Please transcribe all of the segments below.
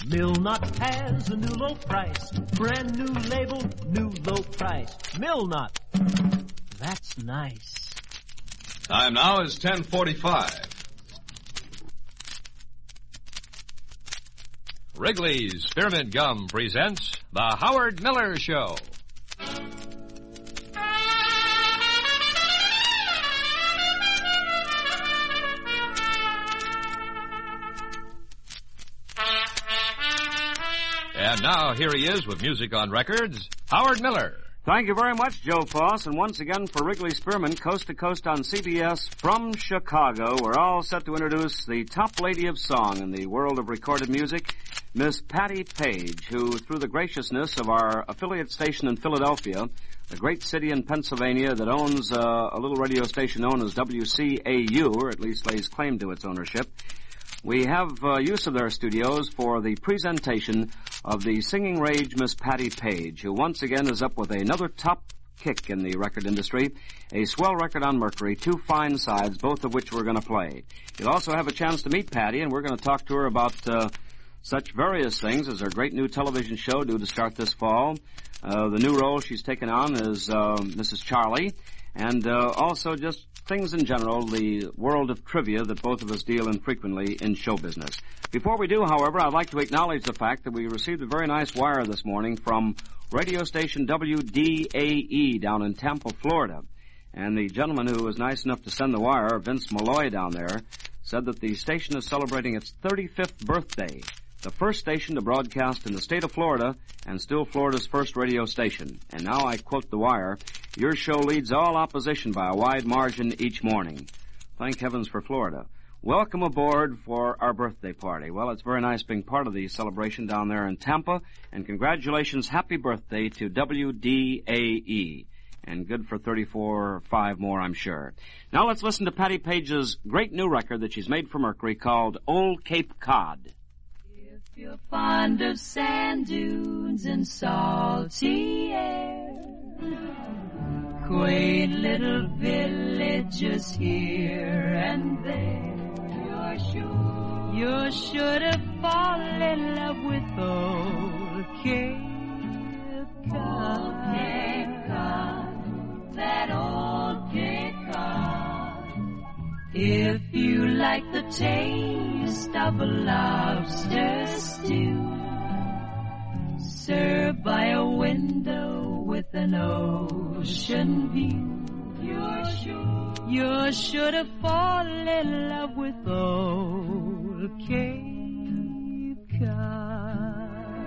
Milnut has a new low price. Brand new label, new low price. Milnut. That's nice. Time now is 10:45. Wrigley's Spearmint Gum presents The Howard Miller Show. And now, here he is with music on records, Howard Miller. Thank you very much, Joe Foss. And once again for Wrigley Spearmint, Coast to Coast on CBS from Chicago, we're all set to introduce the top lady of song in the world of recorded music, Miss Patti Page, who, through the graciousness of our affiliate station in Philadelphia, the great city in Pennsylvania that owns a little radio station known as WCAU, or at least lays claim to its ownership, we have use of their studios for the presentation of the singing rage Miss Patti Page, who once again is up with another top kick in the record industry, a swell record on Mercury, two fine sides, both of which we're going to play. You'll also have a chance to meet Patti, and we're going to talk to her about such various things as her great new television show due to start this fall. The new role she's taken on is Mrs. Charlie, and also just things in general, the world of trivia that both of us deal in frequently in show business. Before we do, however, I'd like to acknowledge the fact that we received a very nice wire this morning from radio station WDAE down in Tampa, Florida. And the gentleman who was nice enough to send the wire, Vince Malloy down there, said that the station is celebrating its 35th birthday, the first station to broadcast in the state of Florida, and still Florida's first radio station. And now I quote the wire, "Your show leads all opposition by a wide margin each morning." Thank heavens for Florida. Welcome aboard for our birthday party. Well, it's very nice being part of the celebration down there in Tampa, and congratulations, happy birthday to WDAE. And good for 34 or 5 more, I'm sure. Now let's listen to Patti Page's great new record that she's made for Mercury called Old Cape Cod. If you're fond of sand dunes and salty air, quaint little villages here and there, you're sure to fall in love with old Cape Cod. Old Cape Cod, that old Cape Cod. If you like the taste of a lobster stew, served by a window with an ocean view, you're sure to fall in love with old Cape Cod.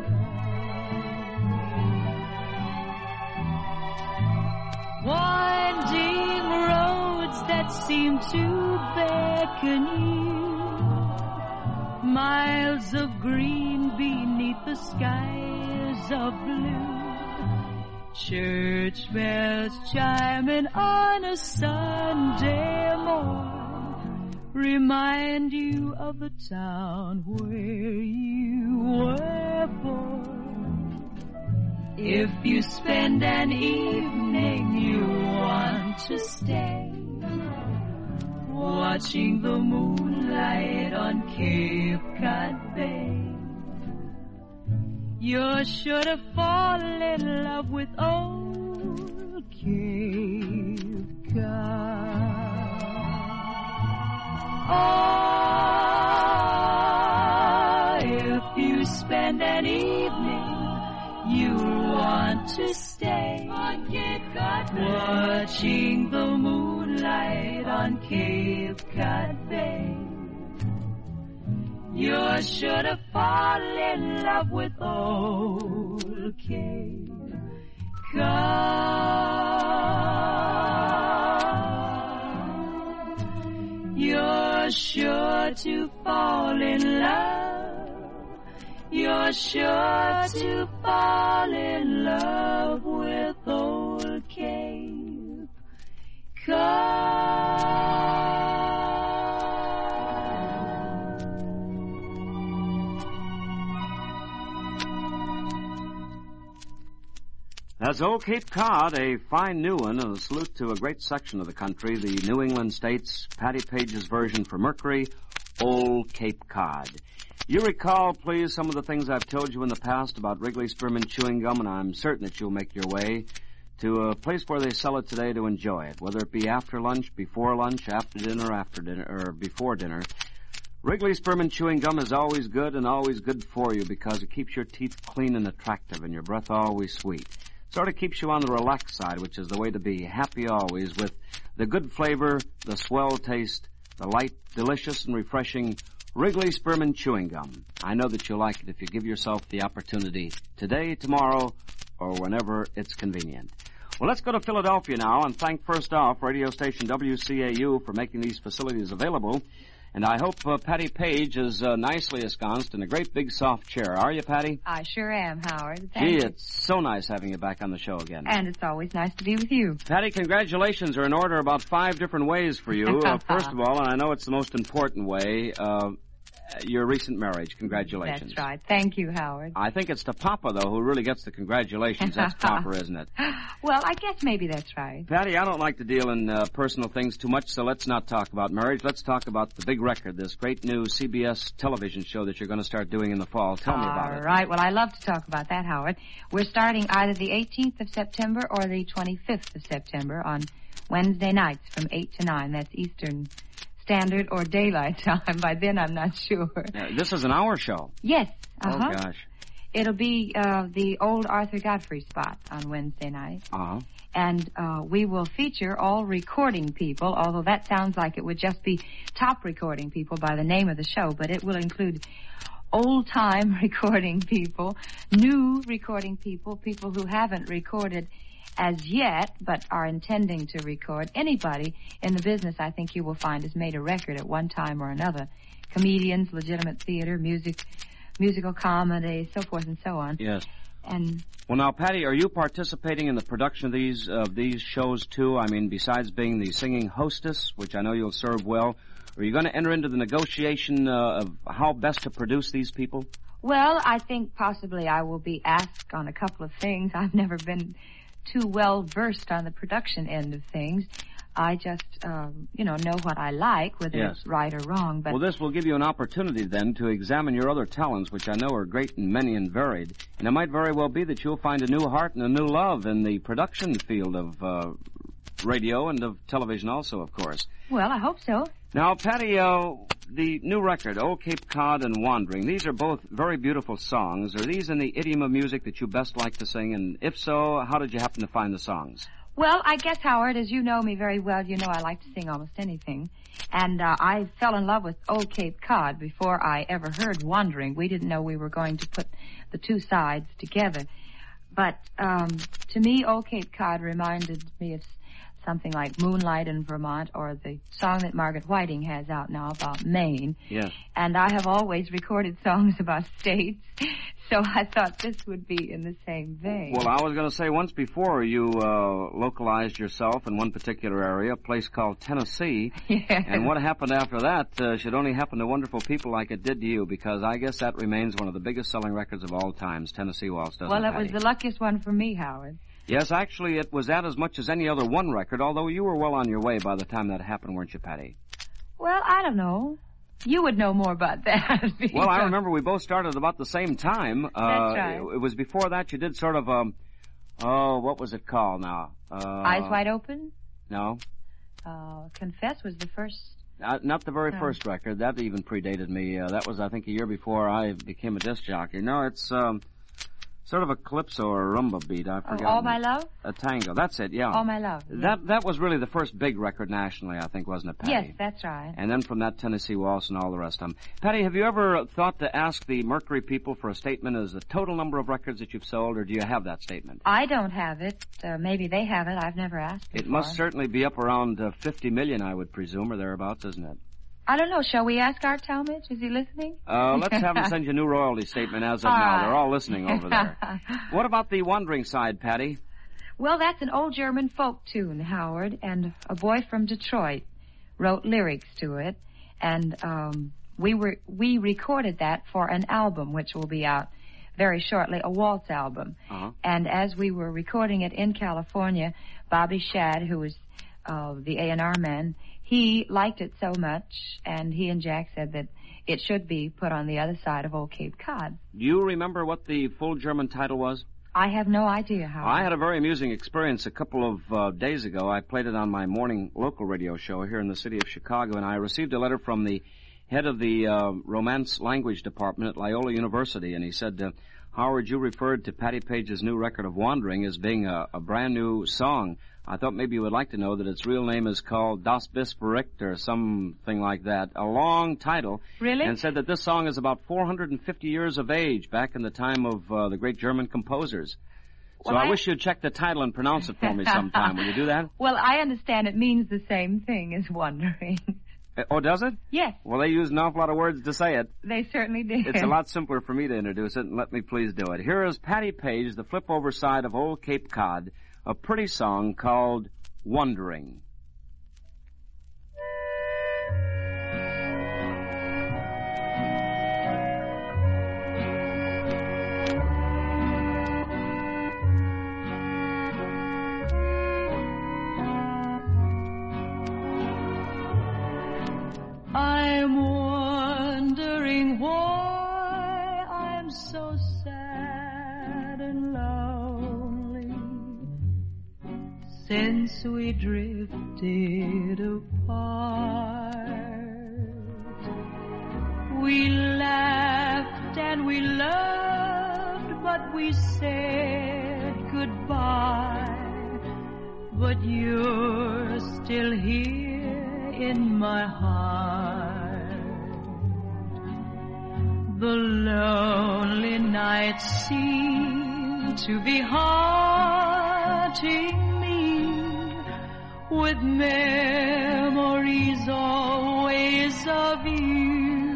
Winding roads that seem to beckon you, miles of green beneath the skies of blue, church bells chiming on a Sunday morn remind you of the town where you were born. If you spend an evening you want to stay, watching the moonlight on Cape Cod Bay, you're sure to fall in love with old Cape Cod. Oh, if you spend an evening you'll want to stay on Cape Cod Bay, watching the moonlight on Cape Cod Bay, you're sure to fall in love with old Cape Cod. You're sure to fall in love. You're sure to fall in love with old Cape Cod. That's Old Cape Cod, a fine new one, and a salute to a great section of the country, the New England states, Patti Page's version for Mercury, Old Cape Cod. You recall, please, some of the things I've told you in the past about Wrigley Spearmint Chewing Gum, and I'm certain that you'll make your way to a place where they sell it today to enjoy it, whether it be after lunch, before lunch, after dinner, or before dinner. Wrigley Spearmint Chewing Gum is always good and always good for you because it keeps your teeth clean and attractive and your breath always sweet. Sort of keeps you on the relaxed side, which is the way to be. Happy always with the good flavor, the swell taste, the light, delicious, and refreshing Wrigley Spearmint Chewing Gum. I know that you'll like it if you give yourself the opportunity today, tomorrow, or whenever it's convenient. Well, let's go to Philadelphia now and thank first off radio station WCAU for making these facilities available. And I hope Patty Page is nicely ensconced in a great big soft chair. Are you, Patty? I sure am, Howard. Gee, it's so nice having you back on the show again. And it's always nice to be with you. Patty, congratulations are in order about 5 different ways for you. First of all, and I know it's the most important way, your recent marriage. Congratulations. That's right. Thank you, Howard. I think it's the Papa, though, who really gets the congratulations. That's Papa, isn't it? Well, I guess maybe that's right. Patty, I don't like to deal in personal things too much, so let's not talk about marriage. Let's talk about the big record, this great new CBS television show that you're going to start doing in the fall. Tell me about it. All right. Well, I love to talk about that, Howard. We're starting either the 18th of September or the 25th of September on Wednesday nights from 8 to 9. That's Eastern Standard or Daylight Time. By then, I'm not sure. This is an hour show. Yes. Oh, gosh. It'll be the old Arthur Godfrey spot on Wednesday night. Uh-huh. And we will feature all recording people, although that sounds like it would just be top recording people by the name of the show, but it will include old-time recording people, new recording people, people who haven't recorded as yet, but are intending to record. Anybody in the business, I think you will find, has made a record at one time or another. Comedians, legitimate theater, musical comedy, so forth and so on. Yes. And well, now, Patty, are you participating in the production of these shows too? I mean, besides being the singing hostess, which I know you'll serve well, are you going to enter into the negotiation of how best to produce these people? Well, I think possibly I will be asked on a couple of things. I've never been too well versed on the production end of things. I just, know what I like, whether it's right or wrong. But well, this will give you an opportunity then to examine your other talents, which I know are great and many and varied. And it might very well be that you'll find a new heart and a new love in the production field of radio and of television also, of course. Well, I hope so. Now, Patty, the new record, Old Cape Cod and Wandering, these are both very beautiful songs. Are these in the idiom of music that you best like to sing? And if so, how did you happen to find the songs? Well, I guess, Howard, as you know me very well, you know I like to sing almost anything. And I fell in love with Old Cape Cod before I ever heard Wandering. We didn't know we were going to put the two sides together. But to me, Old Cape Cod reminded me of something like Moonlight in Vermont or the song that Margaret Whiting has out now about Maine. Yes. And I have always recorded songs about states, so I thought this would be in the same vein. Well, I was going to say once before you localized yourself in one particular area, a place called Tennessee. Yes. And what happened after that should only happen to wonderful people like it did to you, because I guess that remains one of the biggest selling records of all times, Tennessee Waltz, doesn't it, Well, it Patty? was the luckiest one for me, Howard. Yes, actually, it was that as much as any other one record, although you were well on your way by the time that happened, weren't you, Patty? Well, I don't know. You would know more about that. Well, I remember we both started about the same time. That's right. It was before that you did sort of, what was it called now? Eyes Wide Open? No. Confess was the first. Not the very first record. That even predated me. That was, I think, a year before I became a disc jockey. No, it's sort of a calypso or a rumba beat. I forgot. All My Love? A tango. That's it, yeah. All My Love. Yeah. That was really the first big record nationally, I think, wasn't it, Patty? Yes, that's right. And then from that, Tennessee Waltz and all the rest of them. Patty, have you ever thought to ask the Mercury people for a statement as the total number of records that you've sold, or do you have that statement? I don't have it. Maybe they have it. I've never asked before. It must certainly be up around 50 million, I would presume, or thereabouts, isn't it? I don't know. Shall we ask Art Talmadge? Is he listening? Let's have him send you a new royalty statement as of now. They're all listening over there. What about the Wandering side, Patty? Well, that's an old German folk tune, Howard, and a boy from Detroit wrote lyrics to it, and we recorded that for an album, which will be out very shortly, a waltz album. Uh-huh. And as we were recording it in California, Bobby Shad, who was the A&R man, he liked it so much, and he and Jack said that it should be put on the other side of Old Cape Cod. Do you remember what the full German title was? I have no idea how. I had a very amusing experience a couple of days ago. I played it on my morning local radio show here in the city of Chicago, and I received a letter from the head of the Romance Language Department at Loyola University, and he said, Howard, you referred to Patti Page's new record of Wandering as being a brand new song. I thought maybe you would like to know that its real name is called Das bist verrückt or something like that. A long title. Really? And said that this song is about 450 years of age, back in the time of the great German composers. So Well, I wish you'd check the title and pronounce it for me sometime. Will you do that? Well, I understand it means the same thing as wondering. Oh, does it? Yes, Well, they use an awful lot of words to say it. they certainly did. It's a lot simpler for me to introduce it, and let me please do it. Here is Patti Page, the flip-over side of Old Cape Cod, a pretty song called Wondering. I'm wondering why I'm so sad and lonely since we drifted apart. We laughed and we loved, but we said goodbye. But you're still here in my heart. The lonely nights seem to be haunting me with memories always of you.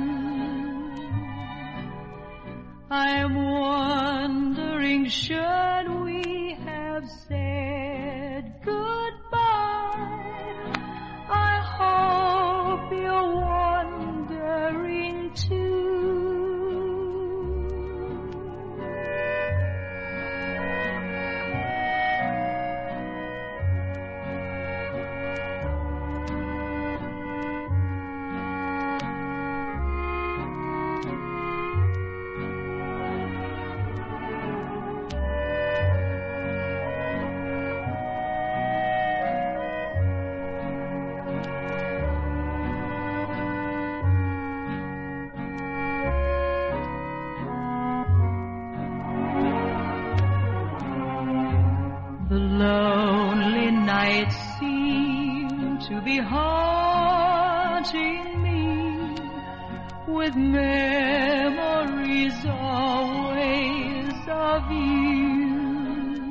I'm wondering, should we have said goodbye? I hope you're wondering too. The lonely nights seem to be haunting me with memories always of you.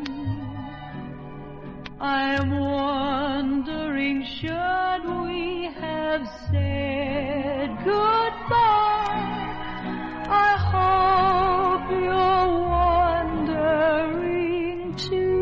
I'm wondering, should we have said goodbye? I hope you're wondering too.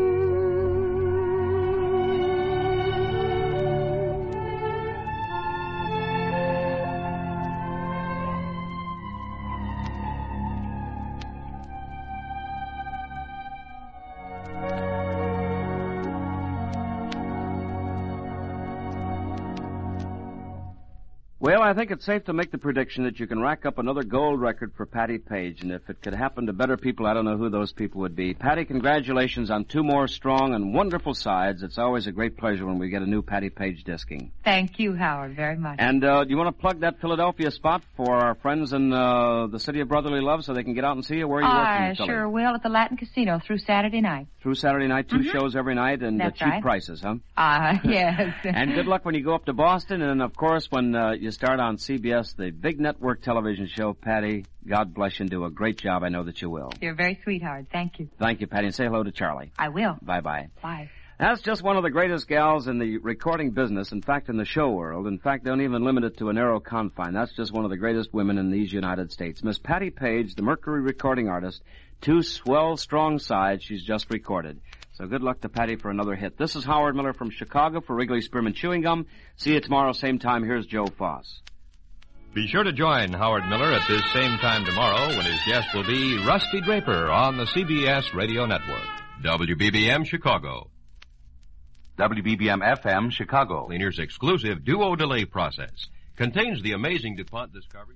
Well, I think it's safe to make the prediction that you can rack up another gold record for Patti Page, and if it could happen to better people, I don't know who those people would be. Patti, congratulations on 2 more strong and wonderful sides. It's always a great pleasure when we get a new Patti Page disking. Thank you, Howard, very much. And do you want to plug that Philadelphia spot for our friends in the city of brotherly love so they can get out and see you? Where are you working I in Philly? sure will at the Latin Casino through Saturday night. Through Saturday night, 2 shows every night, and That's cheap right. prices, huh? Yes. And good luck when you go up to Boston, and of course when you start on CBS, the big network television show. Patti, God bless you and do a great job. I know that you will. You're very sweet, Howard. Thank you. Thank you, Patti, and say hello to Charlie. I will. Bye-bye. Bye. That's just one of the greatest gals in the recording business, in fact, in the show world. In fact, don't even limit it to a narrow confine. That's just one of the greatest women in these United States. Miss Patti Page, the Mercury recording artist, 2 swell, strong sides she's just recorded. So good luck to Patti for another hit. This is Howard Miller from Chicago for Wrigley Spearman Chewing Gum. See you tomorrow, same time. Here's Joe Foss. Be sure to join Howard Miller at this same time tomorrow when his guest will be Rusty Draper on the CBS Radio Network. WBBM Chicago. WBBM FM Chicago. Cleaner's exclusive duo delay process contains the amazing DuPont discovery.